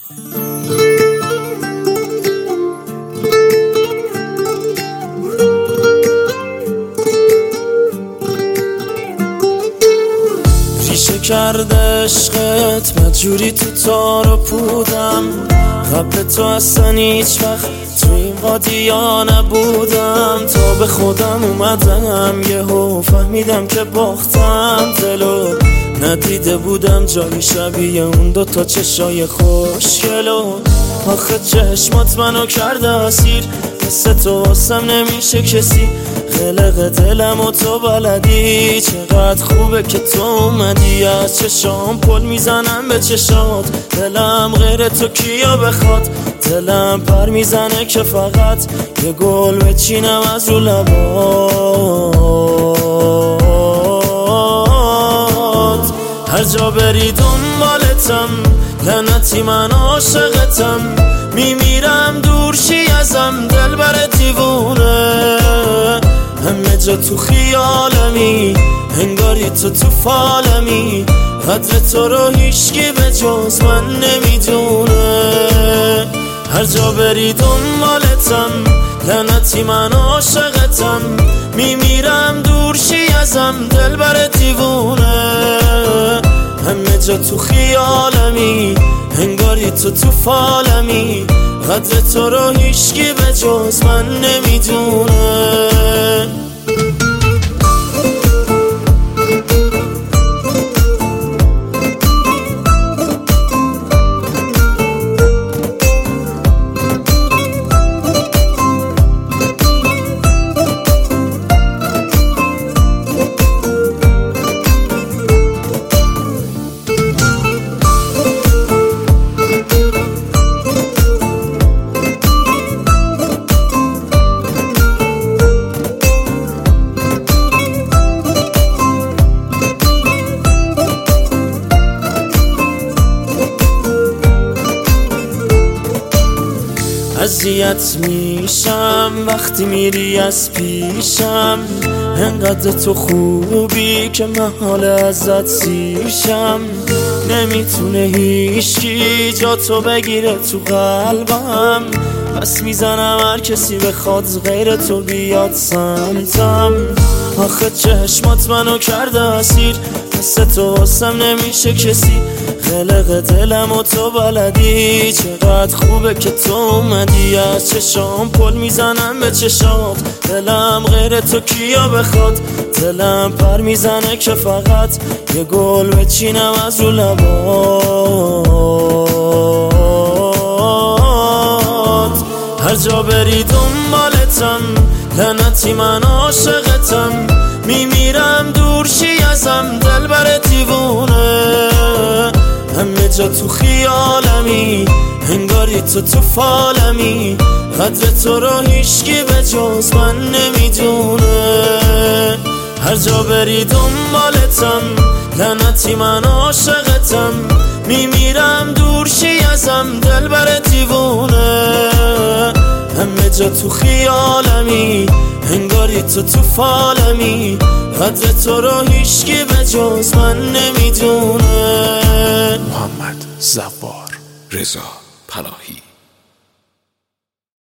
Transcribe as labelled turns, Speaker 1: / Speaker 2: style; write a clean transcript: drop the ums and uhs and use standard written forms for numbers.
Speaker 1: ریشه کرده عشقت مجوری تو تارو پودم، قبل تو اصلا هیچ وقت تو این قادیا نبودم. تا به خودم اومدم یهو فهمیدم که باختم، دلو ندیده بودم جایی شبیه اون دوتا چشای خوشگلو. آخه چشمات منو کرده اسیر، مثل تو واسم نمیشه کسی. قلق دلم و تو بلدی، چقدر خوبه که تو اومدی. از چشام پل میزنم به چشات، دلم غیر تو کیا بخواد. دلم پر میزنه که فقط یه گل بچینم از رو لبات. هر جا بری دنبالتم، لعنتی من عاشقتم. میمیرم دور شی ازم، دلبر دیوونه. همه جا تو خیالمی، انگاری تو فالمی. قدر تو رو هیچکی به جز من نمیدونه. هر جا بری دنبالتم، لعنتی من عاشقتم. میمیرم دور شی ازم، دلبر دیوونه. همه جا تو خیالمی، انگاری تو فالمی. قدر تو رو هیچکی به جز من نمیدونه. اذیت میشم وقتی میری از پیشم، انقدر تو خوبی که محال ازت سیرشم. نمیتونه هیچکی جا تو بگیره تو قلبم، پس میزنم هر کسی بخواد غیر تو بیاد سمتم. آخه چشمات منو کرده اسیر، مثل تو واسم نمیشه کسی. قلق دلم و تو بلدی، چقدر خوبه که تو اومدی. از چشام پل میزنم به چشات، دلم غیر تو کیا بخواد. دلم پر میزنه که فقط یه گل بچینم از رو لبات. هر جا بری دنبالتم، لعنتی من عاشقتم. میمیرم دور شی ازم، دلبر دیوونه. همه جا تو خیالمی، انگاری تو فالمی. قدر تو رو هیچکی به جز من نمیدونه. هر جا بری دنبالتم، لعنتی من عاشقتم. میمیرم دور شی ازم، دلبر دیوونه. همه جا تو خیالمی، انگاری تو فالمی. قدر تو رو هیچکی به جز من نمیدونه.
Speaker 2: محمد زوار رضا پناهی.